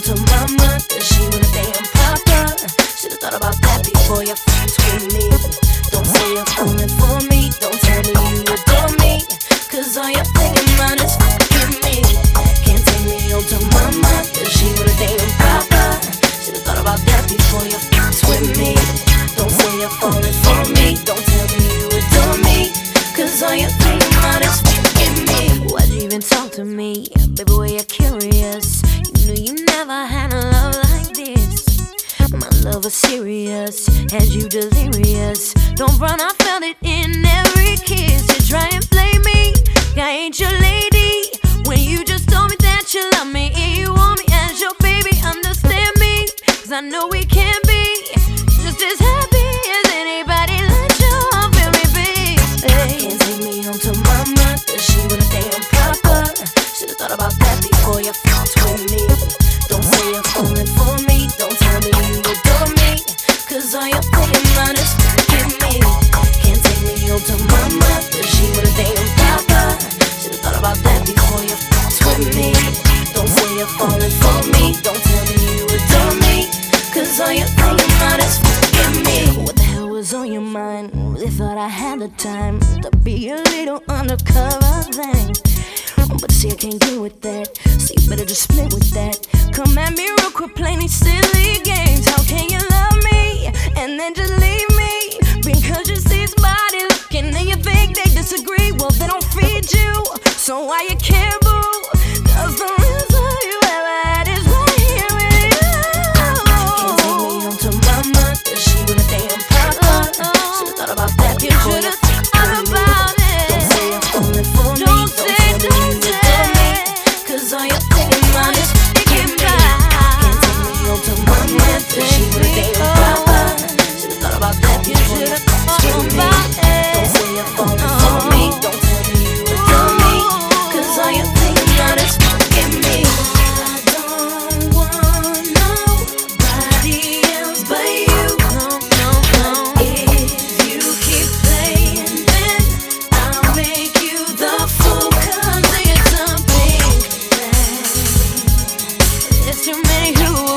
to mama, cause she was a damn papa. Should've thought about that before you fucked with me. Don't say you're falling for me, don't tell me you adore me, cause all you're thinking about is fucking me. Can't take me home to mama, cause she was a damn papa. Should've thought about that before you fucked with me. Don't say you're falling for me, don't tell me you adore me, cause all you're thinking about is fucking me. Why'd you even talk to me? Baby, were you curious? You knew you never had a love like this. My love was serious, had you delirious. Don't run, I felt it in every kiss. You try and play me, I ain't your lady. When you just told me that you love me and you want me as your baby, understand me, cause I know we can be just as happy as anybody. Let your heart feel me, baby. Can't take me home to mama, cause she was a damn papa. Should've thought about that before you fucked with me. Don't say you're falling for me, don't tell me you adore me, cause all you're thinking about is fucking me. Can't take me home to mama, cause she was a damn papa. Should've thought about that before you fucked with me. Don't say you're falling for me, don't tell me you adore me, cause all you're thinking about is fucking me. What the hell was on your mind? Really thought I had the time to be a little undercover thing, but see I can't deal with that, so you better just split with that. Come at me real quick, playing these silly games. How can you love me and then just leave me? Because you see his body looking and you think they disagree. Well, they don't feed you, so why you care, boo? Cause the reason you ever had is right here with you. Can't take me home to mama, cause she was a damn papa. Should've thought about that before you thought about it. Don't say you're falling for me, don't tell me you adore me, cause all you're thinking about is fucking me. Can't take me home to mama, cause she was a damn papa. Should've thought about that before you fucked with me. Don't say you're falling for me, don't tell me you adore me, cause all you're thinking about is fucking me. I don't want nobody else but you. If you keep playing, then I'll make you the fool, cause it's a big thing. There's too many who